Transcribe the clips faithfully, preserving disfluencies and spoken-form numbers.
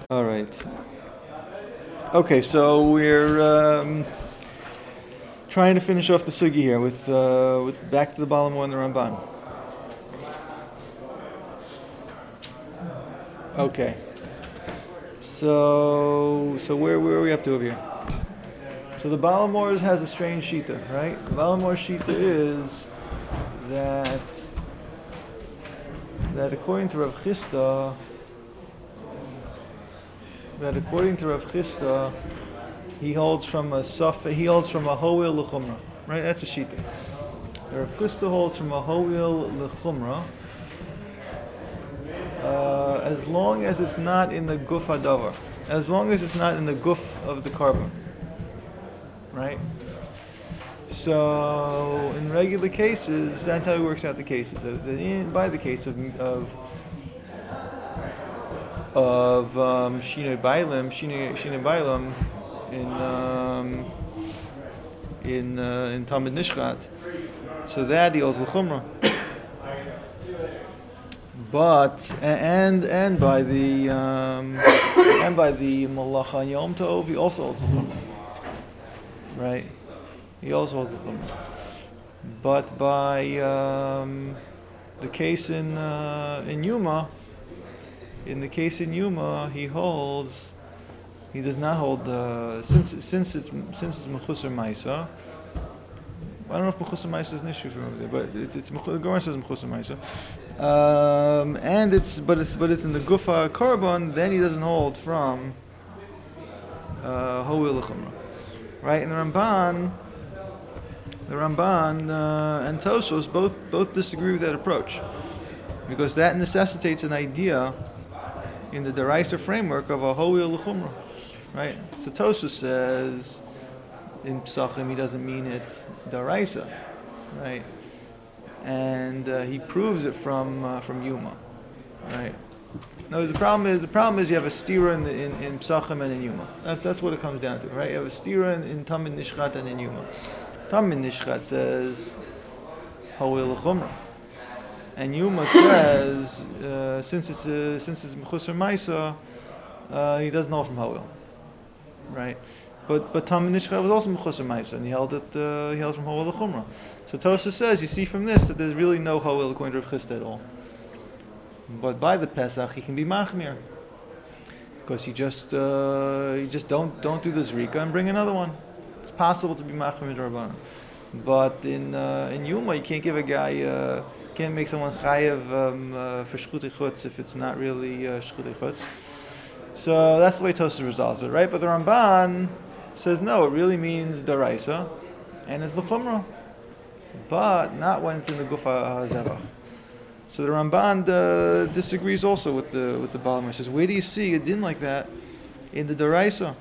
All right. Okay, so we're um, trying to finish off the sugi here with uh, with back to the Balamor and the Ramban. Okay. So so where where are we up to over here? So the Balamor has a strange shita, right? The Balamor shita is that that according to Rav Chisda, that according to Rav Chisda, he holds from a saf, he holds from a hoil lechumra, right? That's a shita. Rav Chisda holds from a hoil lechumra, uh, as long as it's not in the guf hadavar, as long as it's not in the guf of the carbon, right? So in regular cases, that's how he works out the cases. In, by the case of of of um, Shinoi Bailam, Shinoi Shinoi Bailam in um, in uh, in Talmud Nishchat. So that he holds l'chumra, but and and by the um, and by the Malacha Yom Tov, he also holds l'chumra, right? He also holds l'chumra, but by um, the case in uh, in Yuma. In the case in Yuma, he holds, he does not hold the since since it's since it's mechusar ma'isa. I don't know if mechusar ma'isa is an issue for over there, but it's it's the Gemara says mechusar ma'isa, um, and it's but it's but it's in the gufa carbon. Then he doesn't hold from ho'il l'chumra, right? And the Ramban, the Ramban uh, and Tosfos both both disagree with that approach, because that necessitates an idea in the Deraisa framework of a ho'il l'chumra, right? So Tosfos says in Psachim he doesn't mean it Deraisa, right? And uh, he proves it from uh, from Yuma, right? No, the problem is the problem is you have a stira in, the, in, in Psachim and in Yuma. That, that's what it comes down to, right? You have a stira in, in Talmud Nishchat and in Yuma. Talmud Nishchat says ho'il l'chumra. And Yuma says, uh, since it's uh, since it's mechusar ma'isa, uh, he doesn't know from Hawil, right? But but Talmud Nishchat was also mechusar ma'isa, and he held it. Uh, he held from Hawil l'chumra. So Tosha says, you see from this that there's really no Hawil according to Rav Chisda at all. But by the Pesach, he can be machmir, because he just uh, you just don't don't do the zrika and bring another one. It's possible to be machmir d'Rabbanan, but in uh, in Yuma you can't give a guy. Uh, Can't make someone chayev um, uh, for shchuti chutz if it's not really uh, shchuti chutz. So that's the way Tosfos resolves it, right? But the Ramban says no, it really means daraisa, and it's l'chumra, but not when it's in the gufa hazevach. So the Ramban uh, disagrees also with the with the Balamor. He says, where do you see a din like that in the daraisa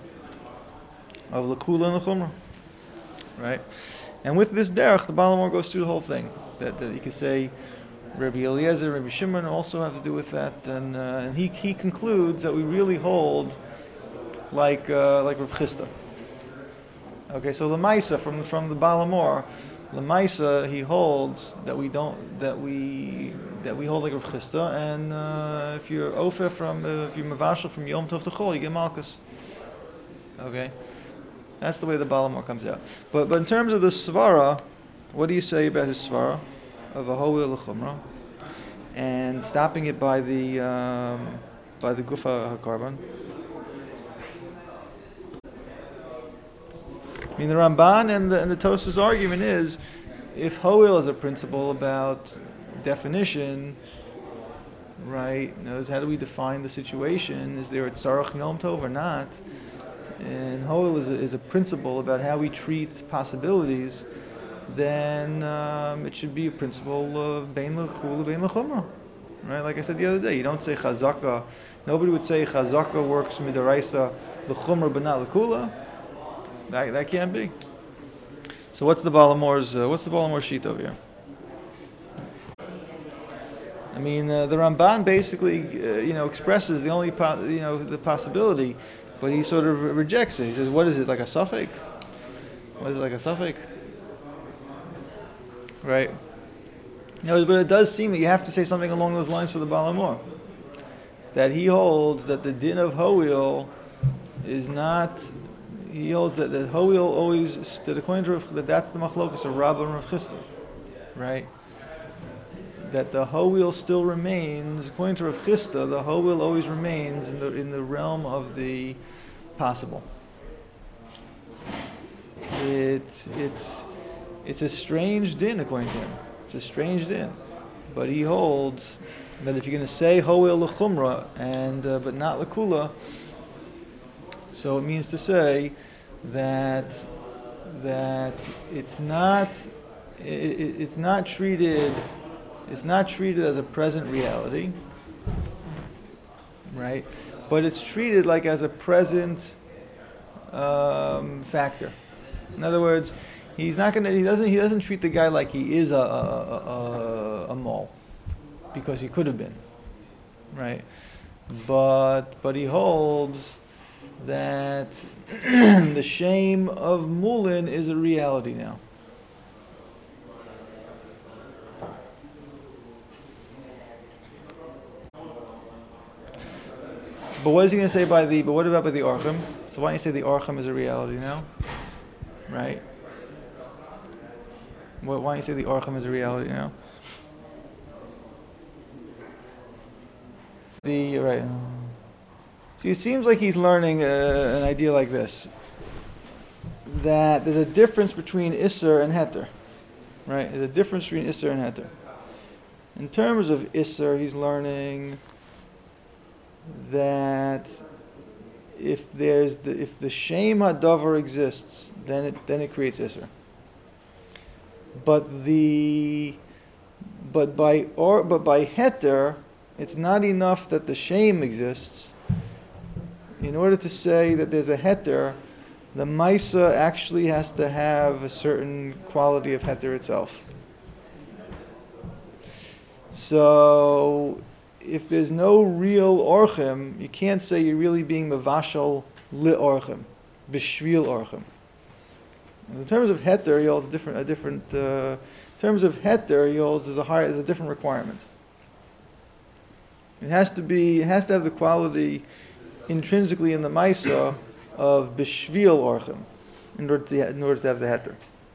of l'kula and l'chumra, right? And with this derech, the Balamor goes through the whole thing. That, that you could say Rabbi Eliezer, Rabbi Shimon also have to do with that, and uh, and he he concludes that we really hold like uh, like Rav Chisda. Okay, so Lamaisa from from the Balamor, Lamaisa he holds that we don't that we that we hold like Rav Chisda, and uh, if you're Ofer from uh, if you're Mavashal from Yom Tov to Chol, you get Malkus. Okay, that's the way the Balamor comes out. But but in terms of the Svara, what do you say about his svara of a ho'il l'chumra and stopping it by the um, by the gufa hakarbon? I mean, the Ramban and the and the Tosfos argument is, if ho'il is a principle about definition, right? Knows how do we define the situation? Is there a tzarach yom tov or not? And ho'il is a, is a principle about how we treat possibilities. Then um, it should be a principle of bein l'chula, bein l'chumra, right? Like I said the other day, you don't say chazaka. Nobody would say chazaka works midaraisa l'chumra but not l'kula. That that can't be. So what's the Balamor's? Uh, what's the Balamor sheet over here? I mean, uh, the Ramban basically, uh, you know, expresses the only, po- you know, the possibility, but he sort of rejects it. He says, "What is it like a suffix? What is it like a suffix?" Right? No, but it does seem that you have to say something along those lines for the Balamor. that he holds that the din of Hoil is not. He holds that, that Hoil always that according to Rav, that that's the machlokas of Rabbah and Rav Chisda, right? That the Hoil still remains according to Rav Chisda. The Hoil always remains in the in the realm of the possible. It's it's it's a strange din according to him. It's a strange din, but he holds that if you're going to say Hoil l'chumra and uh, but not l'kula. So it means to say that that it's not it, it's not treated it's not treated as a present reality, right? But it's treated like as a present um, factor. In other words, he's not gonna he doesn't he doesn't treat the guy like he is a a, a, a mole because he could have been, right? But but he holds that the shame of Mulin is a reality now. So, but what is he going to say by the? But what about by the Orchim? So why don't you say the Orchim is a reality now, right? Why don't you say the Orchim is a reality now? The right. See, it seems like he's learning uh, an idea like this. That there's a difference between Isser and Heter. Right? There's a difference between Isser and Heter. In terms of Isser, he's learning that if there's the if the Shem HaDavar exists, then it then it creates Isser. But the but by or but by Heter, it's not enough that the Shem exists. In order to say that there's a heter, the Maisa actually has to have a certain quality of heter itself. So, if there's no real orchim, you can't say you're really being mevashal li orchim, b'shvil orchim. In terms of heter, you hold a different, a different. Uh, in terms of heter, you hold there's a higher, there's a different requirement. It has to be, it has to have the quality intrinsically in the Maisa of Bishvil Orchim in order to in order to have the Heter.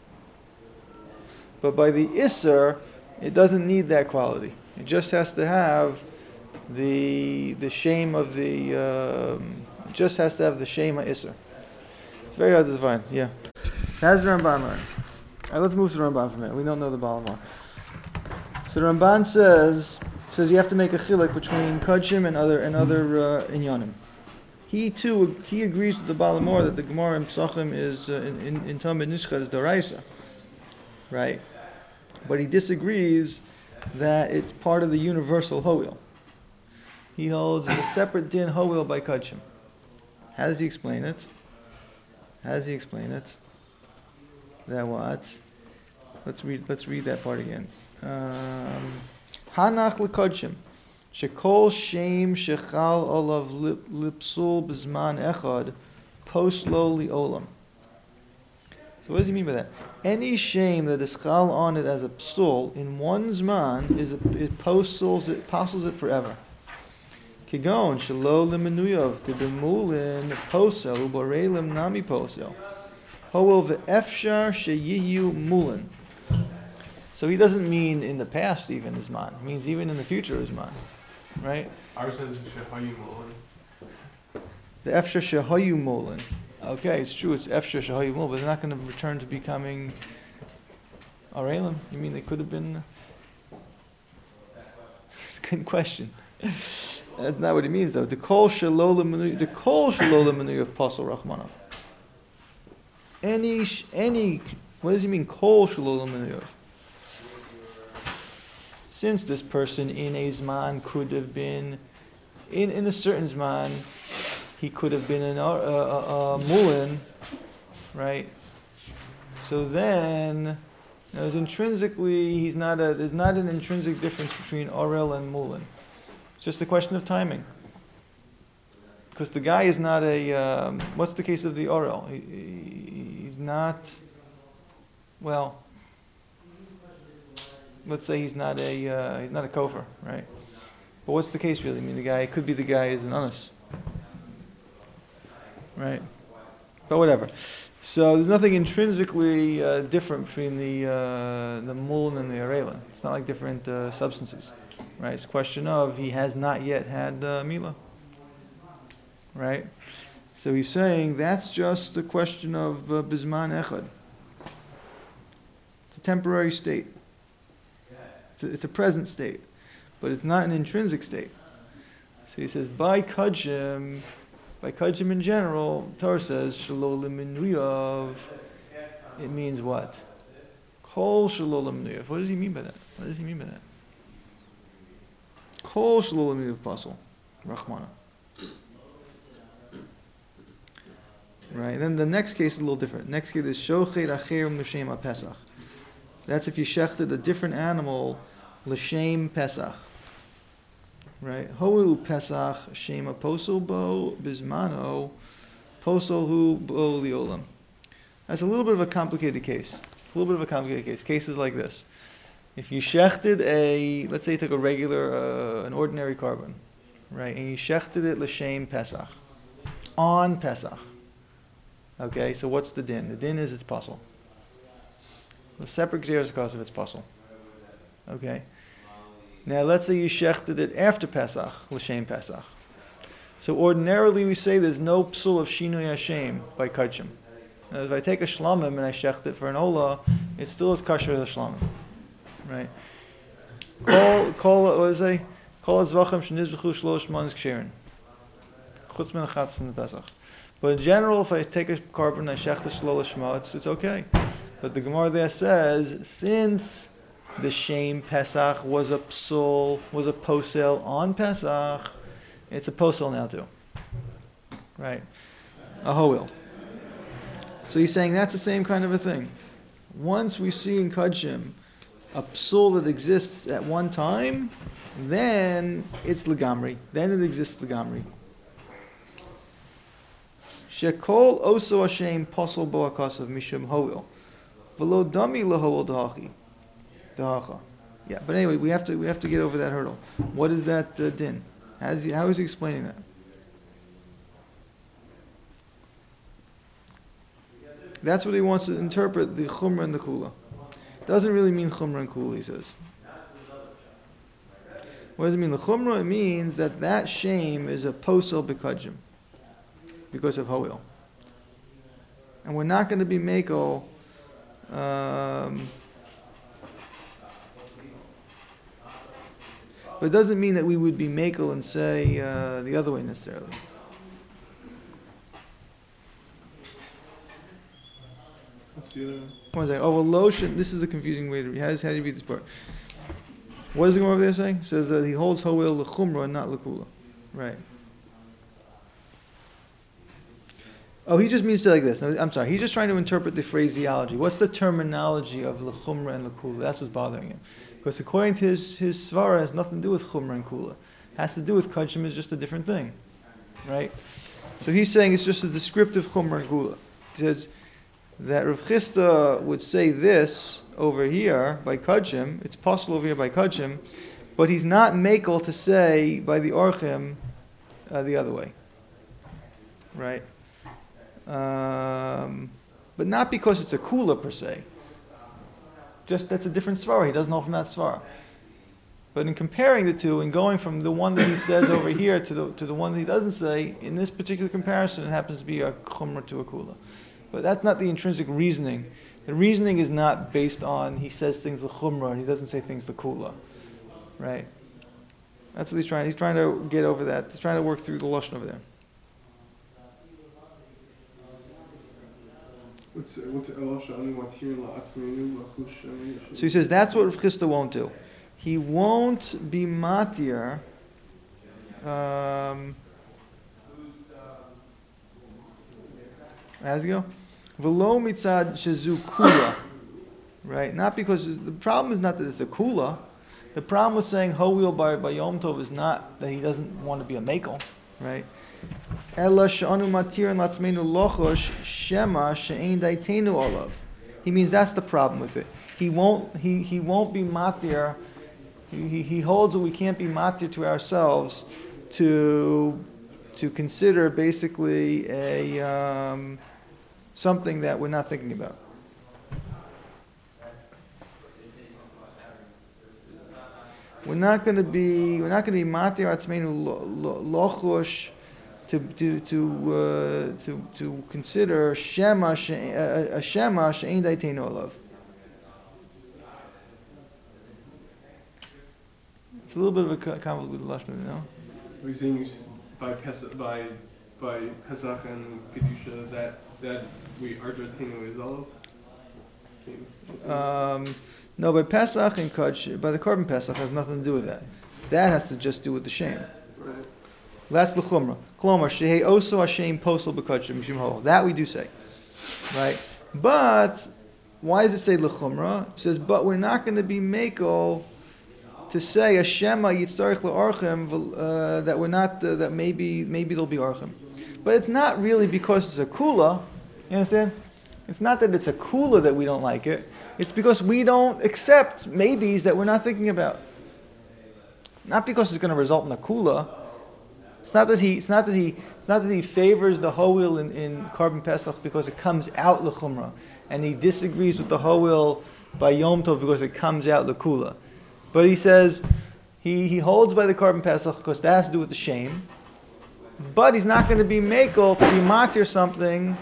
But by the Isser, it doesn't need that quality. It just has to have the the shame of the um, it just has to have the shame of Isser. It's very hard to define. Yeah. How's the Ramban learn? All right, let's move to the Ramban for a minute. We don't know the Balamor. So the Ramban says says you have to make a chiluk between Kodshim and other and other uh, inyanim. He too, he agrees with the Balamor that the Gemara in Psachim is uh, in in, in Talmud Nishcha is Daraisa, right? But he disagrees that it's part of the universal Hoil. He holds a separate din Hoil by Kodshim. How does he explain it? How does he explain it? That what? Let's read. Let's read that part again. Hanach l'Kodshim. Shekol shem shechal olav lipsul b'zman echad poslo li'olam. So what does he mean by that? Any shame that is chal on it as a psul in one zman is a, it postles it postles it forever. Kigon shelo limenuyav tibemulin posel ubarelim nami posel hoel ve'efshar sheyiyu mulin. So he doesn't mean in the past even zman. He means even in the future zman. Right? Ours says Shehayu Mulin. The Efshar Shehayu Mulin. Okay, it's true, it's Efshar Shehayu Mulin, but they're not going to return to becoming Arelim. You mean they could have been? It's a good question. That's not what he means, though. The Kol Shalola Menu, the Kol Shalola Menu of Pasal Rahmanah. Any, any, what does he mean, Kol Shalola Menu? Since this person in a Zman could have been, in, in a certain Zman, he could have been an uh, uh, uh, Mulin, right? So then, there's intrinsically, he's not a, there's not an intrinsic difference between Orel and Mulin. It's just a question of timing. Because the guy is not a, um, what's the case of the Orel? He, he, he's not, well, let's say he's not a uh, he's not a kofar, right? But what's the case really? I mean, the guy, it could be the guy is an anus. Right? But whatever. So there's nothing intrinsically uh, different between the uh, the muln and the arela. It's not like different uh, substances. Right? It's a question of he has not yet had uh, Mila. Right? So he's saying that's just a question of uh, Bizman Echad. It's a temporary state. It's a, it's a present state. But it's not an intrinsic state. So he says, by Kajim, by Kajim in general, Torah says, Shalolim Nuyav, it means what? Kol Shalolim Nuyav. What does he mean by that? What does he mean by that? Kol Shalolim Nuyav Pasal, Rachmana. Right, and then the next case is a little different. Next case is Shochet Acherim L'Shem HaPesach. That's if you shechted a different animal, L'Shem Pesach. Right? Hoilu Pesach Shema Posel Bo Bismano Posel Hu Bo Liolam. That's a little bit of a complicated case. A little bit of a complicated case. Cases like this. If you shechted a, let's say you took a regular, uh, an ordinary carbon, right, and you shechted it L'Shem Pesach, on Pesach. Okay, so what's the din? The din is it's puzzle. The separate gzeres because of its puzzle. Okay. Now let's say you shechted it after Pesach, l'shem Pesach. So ordinarily we say there's no psul of shinui Hashem by kachim. Now if I take a shlamim and I shecht it for an olah, it still is kosher as a shlamim, right? Call call what is it? Call zvachim shenizbechu shlosh manis ksherin. Chutz min achatz in the Pesach. But in general, if I take a carbon and I shecht the shlo l'shma, it's it's okay. But the Gemara there says since the Shem Pesach was a psul, was a posel on Pesach, it's a posel now too. Right? A hoil. So he's saying that's the same kind of a thing. Once we see in Kudshim a psul that exists at one time, then it's legamri. Then it exists legamri. Shekol oso Hashem posel bo akasav mishum hoil. V'lo dami lahoil dahachi. Dahacha. Yeah, but anyway, we have to we have to get over that hurdle. What is that uh, din? How is he how is he explaining that? That's what he wants to interpret the chumrah and the kula. Doesn't really mean chumrah and kula, he says. What does it mean? The chumrah, it means that that shame is a posel bekajim because of hoil, and we're not going to be mako. Um, but it doesn't mean that we would be mako and say uh, the other way necessarily. What's the other one? One second. Oh, well, lotion. This is a confusing way to read. How, does, how do you read this part? What is the Gemara over there saying? It says that he holds hoel l'chumra and not l'kula. Right. Oh, he just means to like this. No, I'm sorry. He's just trying to interpret the phraseology. What's the terminology of l'chumra and l'kula? That's what's bothering him. Because according to his, his svara, it has nothing to do with chumra and kula. It has to do with kachim, is just a different thing. Right? So he's saying it's just a descriptive chumra and kula. He says that Rav Chisda would say this over here by kachim. It's possible over here by kachim. But he's not makel to say by the orchim uh, the other way. Right? Um, but not because it's a kula per se. Just that's a different svara. He doesn't know from that svara. But in comparing the two and going from the one that he says over here to the to the one that he doesn't say, in this particular comparison, it happens to be a chumrah to a kula. But that's not the intrinsic reasoning. The reasoning is not based on he says things the chumrah and he doesn't say things the kula. Right? That's what he's trying. He's trying to get over that. He's trying to work through the lashon over there. What's what's Elisha only want here la atzmenu la chush? So he says that's what Rav Chisda won't do. He won't be matir. Um, How's it go? V'lo mitzad shezu kula. Right? Not because the problem is not that it's a kula. The problem with saying ho'il by by Yom Tov is not that he doesn't want to be a makel. Right? Ela she'anu matir and latzmenu lochosh shema she'ein daitenu olav. He means that's the problem with it. He won't he he won't be matir He, he holds that we can't be matir to ourselves to to consider basically a um, something that we're not thinking about. We're not going to be we're not going to be matir atzmeinu lochush to to to uh, to to consider shema she, a, a shema she'ein daiteinu olav. It's a little bit of a convoluted lashon, you know. Are you saying you, s- by Pesach, by by Pesach and Kedusha that that we Arjatinu is olive? Um, no, by Pesach and Kaddish, by the carbon Pesach has nothing to do with that. That has to just do with the shame. Right. That's the chumrah. Klomar shehei oso hashem posel b'kadshim mishum ho. That we do say, right? But why does it say l'chumrah? It says, but we're not going to be makel to say a shema yitzarich le'archim uh, that we're not uh, that maybe maybe there'll be archim. But it's not really because it's a kula. You understand? It's not that it's a kula that we don't like it. It's because we don't accept maybes that we're not thinking about. Not because it's going to result in a kula. It's not that he. It's not that he. It's not that he favors the hoil in, in carbon pesach because it comes out lechumra, and he disagrees with the hoil by Yom Tov because it comes out lekula. But he says he, he holds by the carbon pesach because that has to do with the shame. But he's not going to be makel to be matir something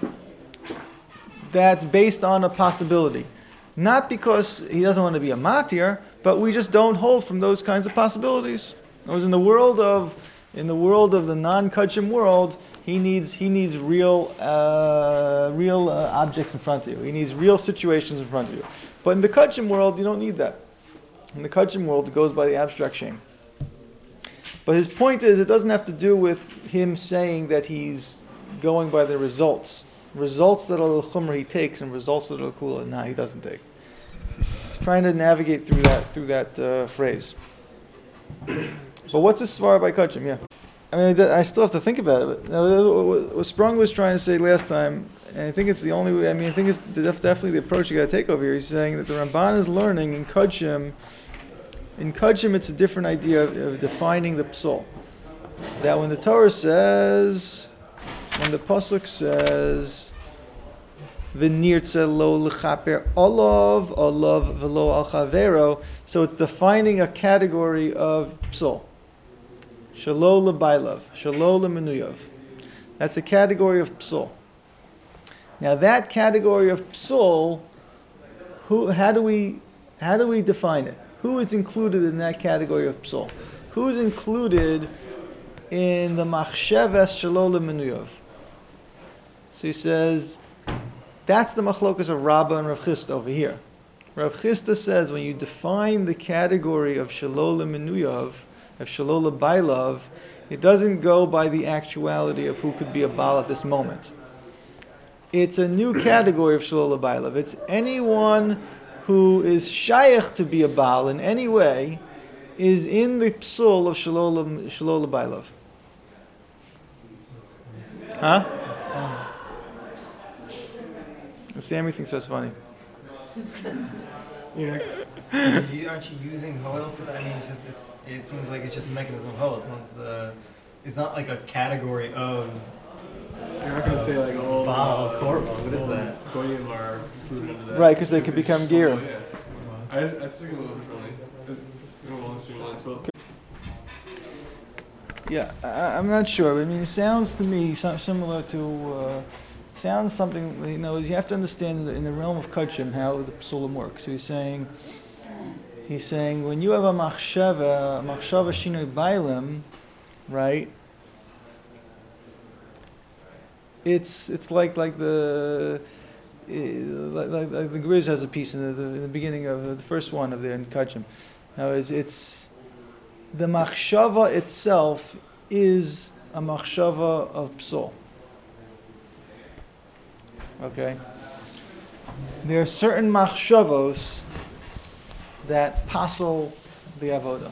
that's based on a possibility. Not because he doesn't want to be a matir, but we just don't hold from those kinds of possibilities. It was in the world of in the world of the non-kachim world, he needs he needs real uh, real uh, objects in front of you. He needs real situations in front of you. But in the kachim world, you don't need that. In the kachim world, it goes by the abstract shame. But his point is, it doesn't have to do with him saying that he's going by the results. Results that are l'chumra he takes, and results that are kula, nah, he doesn't take. He's trying to navigate through that through that uh, phrase. But what's this svara by kachim? Yeah, I mean, I still have to think about it. But what Sprung was trying to say last time, and I think it's the only way. I mean, I think it's definitely the approach you got to take over here. He's saying that the Ramban is learning in kachim. In Kachim, it's a different idea of, of defining the psul. That when the Torah says, when the pasuk says, "V'nirtze lo l'chaper olav, olav v'lo al chavero," so it's defining a category of psul. Shalo l'baylav, shalo l'menuyav. That's a category of psul. Now that category of psul, who? How do we? How do we define it? Who is included in that category of psul? Who is included in the machsheves shelo lemenuyov? So he says, that's the machlokas of Rabbah and Rav Chisda over here. Rav Chisda says when you define the category of shelo lemenuyov, of shelo lebaylav, it doesn't go by the actuality of who could be a Baal at this moment. It's a new category of shelo lebaylav. It's anyone who is shaykh to be a Baal in any way, is in the psul of Shalol Shalol Bailav. Huh? That's funny. Sammy thinks that's funny. Yeah. You, aren't you using Hoel for that? I mean, it's just it's it seems like it's just a mechanism of Hoel. It's not the it's not like a category of. You're not gonna say like all Baal, uh, Korban. What is all that? Goyim are included under that. Right, 'cause they could it's- become gear. oh, yeah. I I was thinking a little differently. Uh, along the same lines, but Yeah, I, I'm not sure. I mean, it sounds to me some, similar to, uh, sounds something, you know, you have to understand in the, in the realm of Kachim how the Psulim works. So he's saying, he's saying, when you have a machshava, a machshava shinoi bailim, right, it's it's like like the, uh, like, like, like the Grizz has a piece in the, the, in the beginning of uh, the first one of the in Kachim. Now, it's, it's the machshava itself is a machshava of psul. Okay? There are certain machshavos that passel the avoda.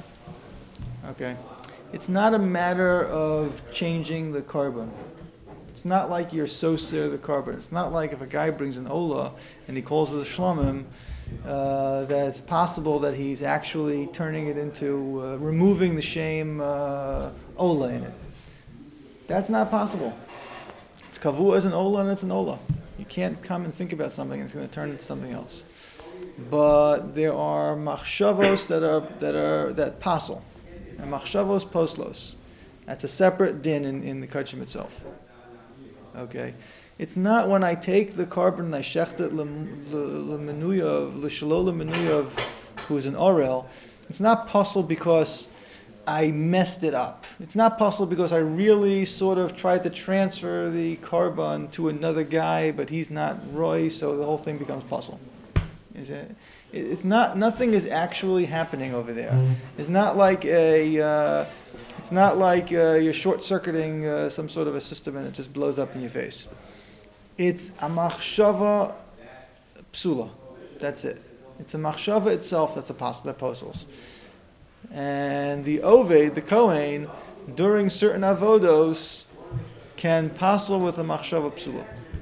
Okay? It's not a matter of changing the carbon. It's not like you're so ser the carbon. It's not like if a guy brings an ola and he calls it a shlomim, uh, that it's possible that he's actually turning it into, uh, removing the shame uh, ola in it. That's not possible. It's kavua as an ola and it's an ola. You can't come and think about something and it's going to turn into something else. But there are machshavos that are that are that pasel, and machshavos poslos. That's a separate din in, in the kachim itself. Okay, it's not when I take the carbon and I shecht it l'menuyav l'shalo l'menuyav, who's an orel. It's not pasel because I messed it up. It's not pasel because I really sort of tried to transfer the carbon to another guy, but he's not roy, so the whole thing becomes pasel. Is it? It's not. Nothing is actually happening over there. Mm. It's not like a. Uh, it's not like uh, you're short-circuiting uh, some sort of a system and it just blows up in your face. It's a machshava psula. That's it. It's a machshava itself that's a pas- that posels. And the oved, the kohen, during certain avodos, can pasel with a machshava psula.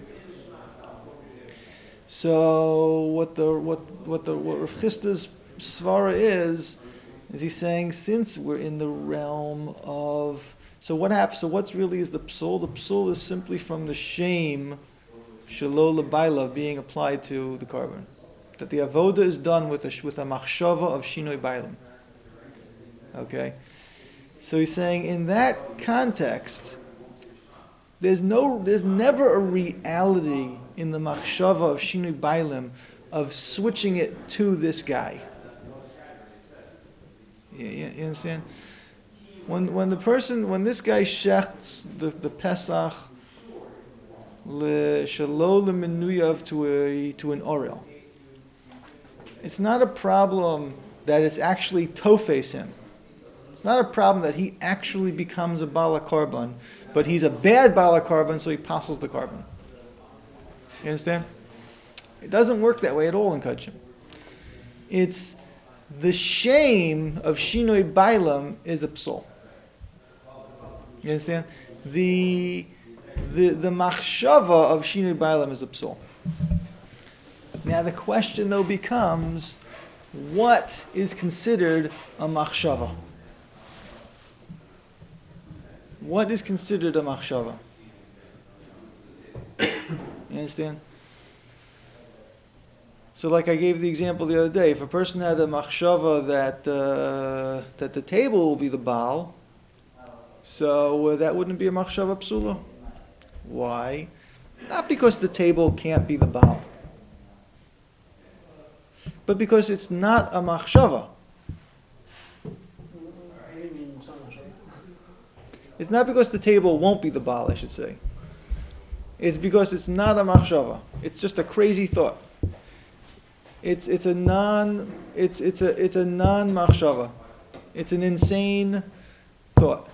So what the what what the what Rav Chisda's svara is is he's saying since we're in the realm of so what happens so what's really is the psul the psul is simply from the shame shelo lebaila being applied to the carbon, that the avoda is done with a with a machshava of shinoi bailim. Okay, so he's saying in that context there's no there's never a reality in the machshava of shinui bailim of switching it to this guy. You, you, you understand? When when the person when this guy shechts the, the Pesach le shalo lemenuyav to a to an orel, it's not a problem that it's actually tofes him. It's not a problem that he actually becomes a bala carbon, but he's a bad bala carbon, so he passes the carbon. You understand? It doesn't work that way at all in Kachim. It's the shame of Shinoi Bailam is a psal. You understand? The the the machshava of Shinoi Bailam is a psal. Now the question though becomes, what is considered a machshava? What is considered a machshava? You understand? So, like I gave the example the other day, if a person had a machshava that uh, that the table will be the baal, so uh, that wouldn't be a machshava psula. Why? Not because the table can't be the baal, but because it's not a machshava. It's not because the table won't be the baal, I should say. It's because it's not a machshava. It's just a crazy thought. It's it's a non it's it's a it's a non machshava. It's an insane thought.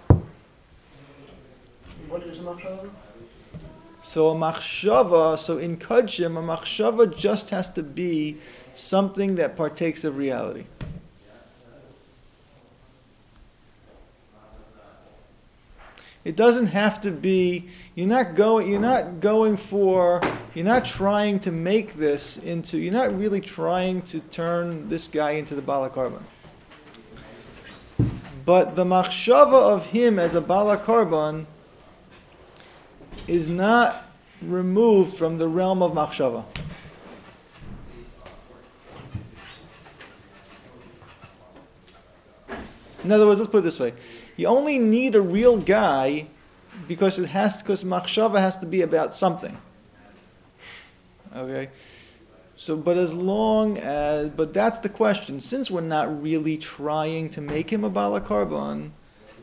What is a machshava? So a machshava, so in Kodshim, a machshava just has to be something that partakes of reality. It doesn't have to be. You're not going. You're not going for. You're not trying to make this into. You're not really trying to turn this guy into the balakarbon. But the machshava of him as a balakarbon is not removed from the realm of machshava. In other words, let's put it this way. You only need a real guy because it has because machshava has to be about something. Okay? So but as long as but that's the question. Since we're not really trying to make him a balakarbon,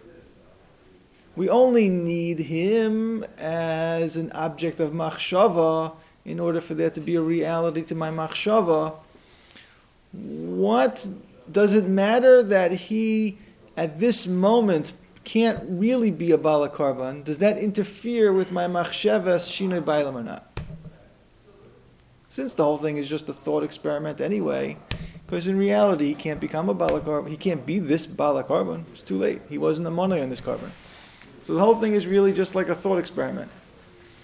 we only need him as an object of machshava in order for there to be a reality to my machshava. What does it matter that he at this moment can't really be a balakarbon? Does that interfere with my machshavas shinoi bailam or not? Since the whole thing is just a thought experiment anyway, because in reality he can't become a balakarbon, he can't be this balakarbon. It's too late. He wasn't a money on this carbon. So the whole thing is really just like a thought experiment.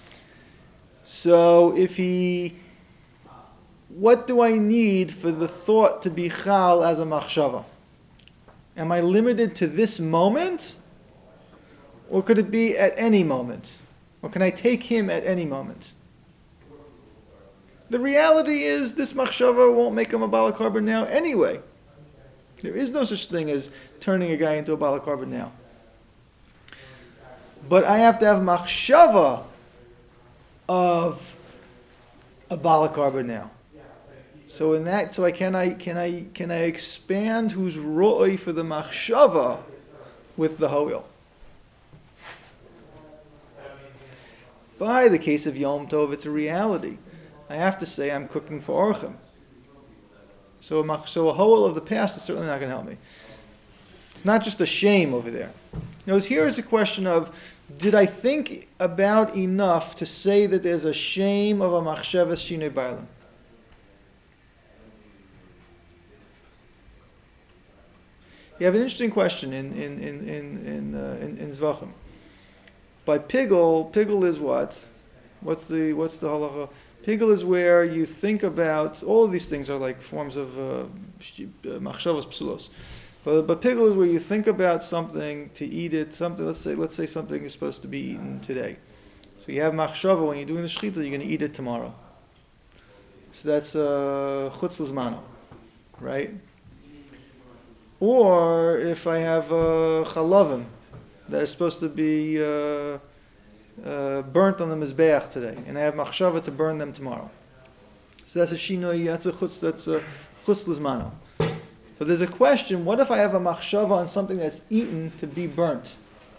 So if he, what do I need for the thought to be chal as a machshava? Am I limited to this moment? Or could it be at any moment? Or can I take him at any moment? The reality is this machshava won't make him a balakarbon now anyway. There is no such thing as turning a guy into a balakarbon now. But I have to have machshava of a balakarbon now. So in that, so I can I can I can I expand who's ro'oi for the machshava with the ho'il. By the case of Yom Tov, it's a reality. I have to say I'm cooking for orchim. So a, mach, so a ho'il of the past is certainly not going to help me. It's not just a shame over there. Now, here is a question of, did I think about enough to say that there's a shame of a machshavas shinoi bailam? You have an interesting question in in in in in, uh, in, in Zvachim. By pigul, pigul is what? What's the what's the halacha? Pigul is where you think about, all of these things are like forms of uh, machshavas psulos. But but pigul is where you think about something to eat it. Something let's say let's say something is supposed to be eaten today. So you have machshava when you're doing the shechita, you're going to eat it tomorrow. So that's uh, chutz l'zmano, right? Or if I have uh, chalavim that are supposed to be uh, uh, burnt on the mizbeach today, and I have machshava to burn them tomorrow. So that's a shinoi, that's a chutz, that's a chutz l'zmano. But there's a question, what if I have a machshava on something that's eaten to be burnt?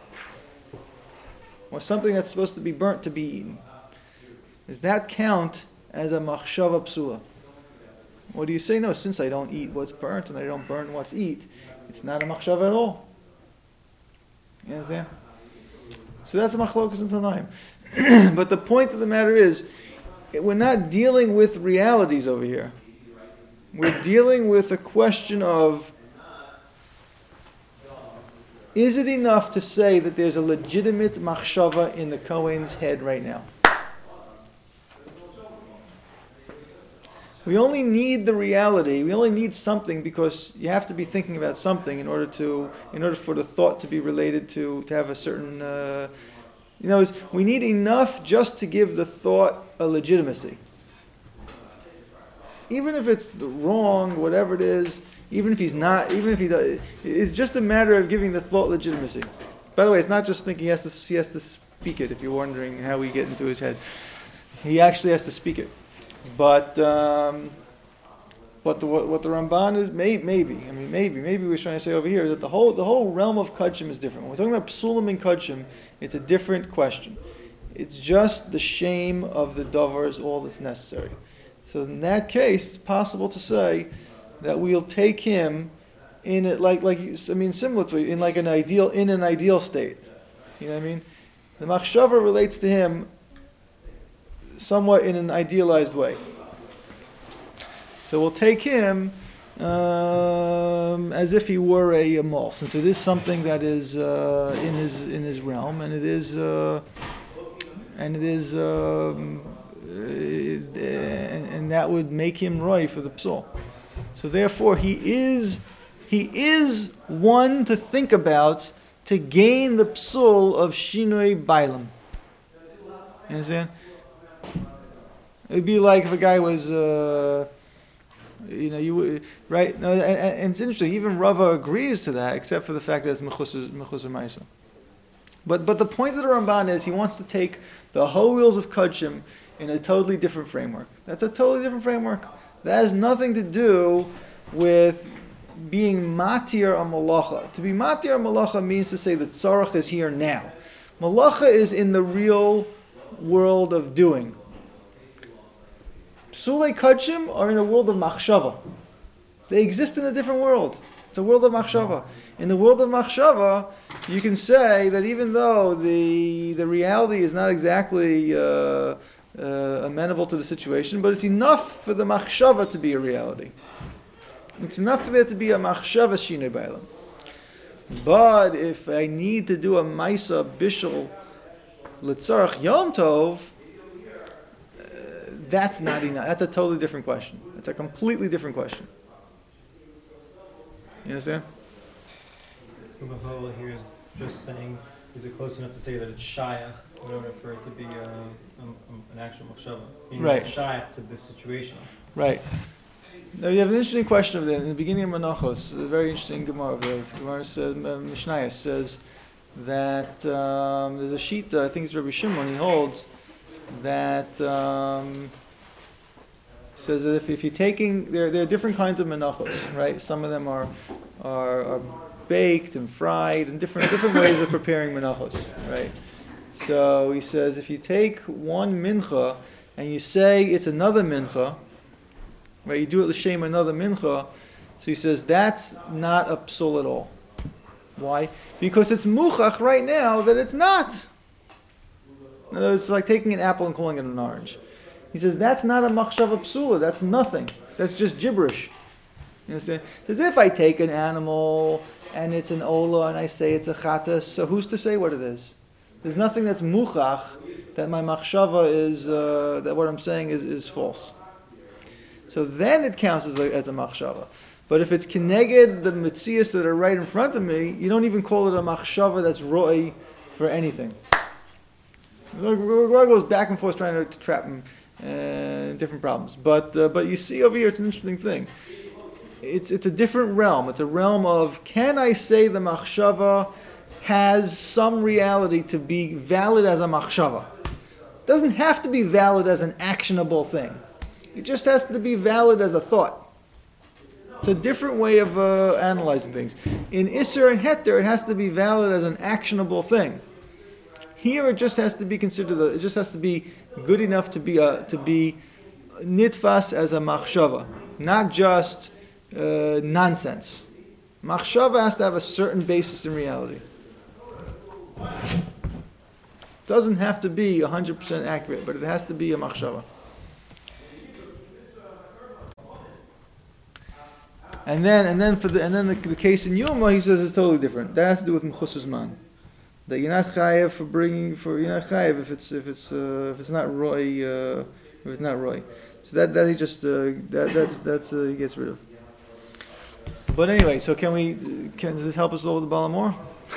Or something that's supposed to be burnt to be eaten? Does that count as a machshava psula? Or do you say, no, since I don't eat what's burnt and I don't burn what's eat, it's not a machshava at all? You understand? So that's a machlokas in Tanaim. But the point of the matter is, we're not dealing with realities over here. We're dealing with a question of, is it enough to say that there's a legitimate machshava in the Kohen's head right now? We only need the reality. We only need something because you have to be thinking about something in order to, in order for the thought to be related to, to have a certain, uh, you know, we need enough just to give the thought a legitimacy. Even if it's wrong, whatever it is, even if he's not, even if he does, it's just a matter of giving the thought legitimacy. By the way, it's not just thinking he has to, he has to speak it, if you're wondering how we get into his head. He actually has to speak it. But um, what the what, what the Ramban is, may, maybe, I mean, maybe, maybe we're trying to say over here is that the whole the whole realm of Kudshim is different. When we're talking about Psulim and Kudshim, it's a different question. It's just the shame of the Dover is all that's necessary. So in that case, it's possible to say that we'll take him in it like like I mean similar to in like an ideal in an ideal state. You know what I mean? The machshava relates to him somewhat in an idealized way. So we'll take him um, as if he were a, a mole, since it is something that is uh, in his in his realm, and it is uh, and it is um, uh, and, and that would make him roy for the psul. So therefore, he is he is one to think about to gain the psul of shinoi bailam. You understand? It'd be like if a guy was, uh, you know, you would, right? No, and, and it's interesting. Even Rava agrees to that, except for the fact that it's mechusar ma'isa. But but the point of the Ramban is he wants to take the whole wheels of Kudshim in a totally different framework. That's a totally different framework. That has nothing to do with being matir a malacha. To be matir a malacha means to say that tzarach is here now. Malacha is in the real world of doing. Psulei Kudshim are in a world of machshava. They exist in a different world. It's a world of machshava. In the world of machshava, you can say that even though the the reality is not exactly uh, uh, amenable to the situation, but it's enough for the machshava to be a reality. It's enough for there to be a machshava shinei bailam. But if I need to do a maisa bishul l'tzarach yom tov, that's not enough. That's a totally different question. It's a completely different question. You understand? So the whole here is just saying, is it close enough to say that it's shayach in order for it to be uh, um, um, an actual machshava? Meaning Right. it's shayach to this situation. Right. Now you have an interesting question over there. In the beginning of Menachos, a very interesting Gemara over there. The Gemara says, uh, Mishnayos says that um, there's a shita, I think it's Rabbi Shimon, he holds that um, says that if, if you're taking, there, there are different kinds of Menachos, right? Some of them are, are, are baked and fried and different different ways of preparing Menachos, right? So he says if you take one mincha and you say it's another mincha, right? You do it l'shem another mincha. So he says that's not a psul at all. Why? Because it's muchach right now that it's not. In other words, it's like taking an apple and calling it an orange. He says that's not a machshava psula. That's nothing. That's just gibberish. You understand? It's as if I take an animal and it's an ola and I say it's a chatas. So who's to say what it is? There's nothing that's muchach that my machshava is uh, that what I'm saying is, is false. So then it counts as a, as a machshava. But if it's kineged the mitzias that are right in front of me, you don't even call it a machshava that's roi for anything. The Gemara goes back and forth trying to, to trap him in different problems. But uh, but you see over here, it's an interesting thing. It's it's a different realm. It's a realm of, can I say the machshava has some reality to be valid as a machshava? It doesn't have to be valid as an actionable thing. It just has to be valid as a thought. It's a different way of uh, analyzing things. In Isser and Heter, it has to be valid as an actionable thing. Here, it just has to be considered. A, it just has to be good enough to be a, to be nitfas as a machshava, not just uh, nonsense. Machshava has to have a certain basis in reality. It doesn't have to be one hundred percent accurate, but it has to be a machshava. And then, and then for the, and then the, the case in Yuma, he says it's totally different. That has to do with mechusas man. That you're not chayev for bringing, for you're not chayev if it's if it's uh, if it's not roy, uh, if it's not roy. So that that he just uh, that that's that's uh, he gets rid of. But anyway, so can we? Can does this help us all with the Balamor?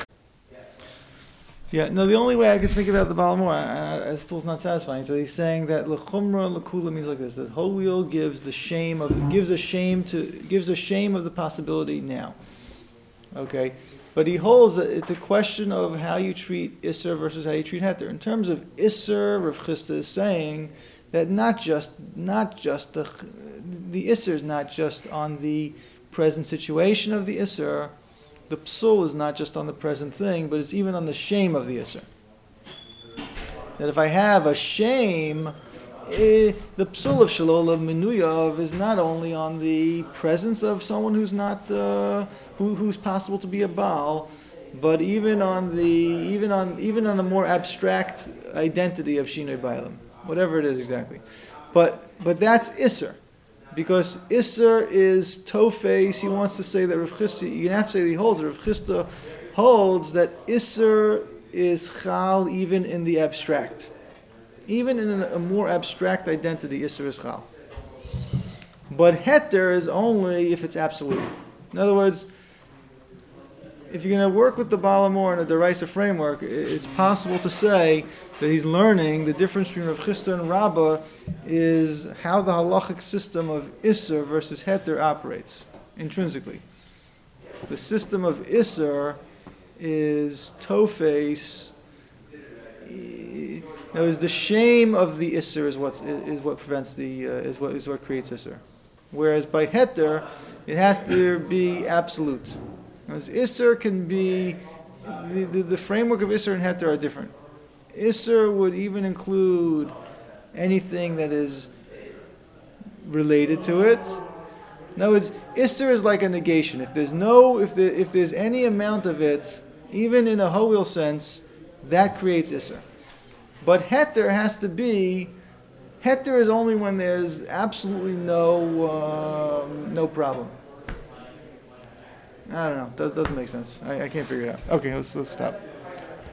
Yeah, no, the only way I could think about the Balamor, I, I, it still is not satisfying. So he's saying that lechumra lekula means like this: that whole wheel gives the shame of gives a shame to gives a shame of the possibility now. Okay, but he holds that it's a question of how you treat Isser versus how you treat Heter. In terms of Isser, Rav Chisda is saying that not just not just the the Isser is not just on the present situation of the Isser. The psul is not just on the present thing, but it's even on the shame of the Isser. That if I have a shame, eh, the psul of Shalol of Menuyav is not only on the presence of someone who's not uh, who, who's possible to be a Baal, but even on the even on even on a more abstract identity of Shinoi Bailam, whatever it is exactly. But but that's Isser. Because Isser is Tofes, he wants to say that Rav Chisda, you have to say that he holds, Rav Chisda holds that Isser is Chal even in the abstract. Even in a, a more abstract identity, Isser is Chal. But Heter is only if it's absolute. In other words, if you're going to work with the Balamor in a derisive framework, it's possible to say that he's learning the difference between Rav Chisda and Rabbah is how the halachic system of Isser versus Heter operates intrinsically. The system of Isser is Tofes. In other words, the shame of the Isser is what is what prevents the uh, is what is what creates Isser. Whereas by Heter, it has to be absolute. As Isser can be, the, the, the framework of Isser and Heter are different. Isser would even include anything that is related to it. In other words, Isser is like a negation. If there's no, if there, if there's any amount of it, even in a Ho'il sense, that creates Isser. But Heter has to be, Heter is only when there's absolutely no, uh, no problem. I don't know. That doesn't make sense. I, I can't figure it out. Okay, let's let's stop.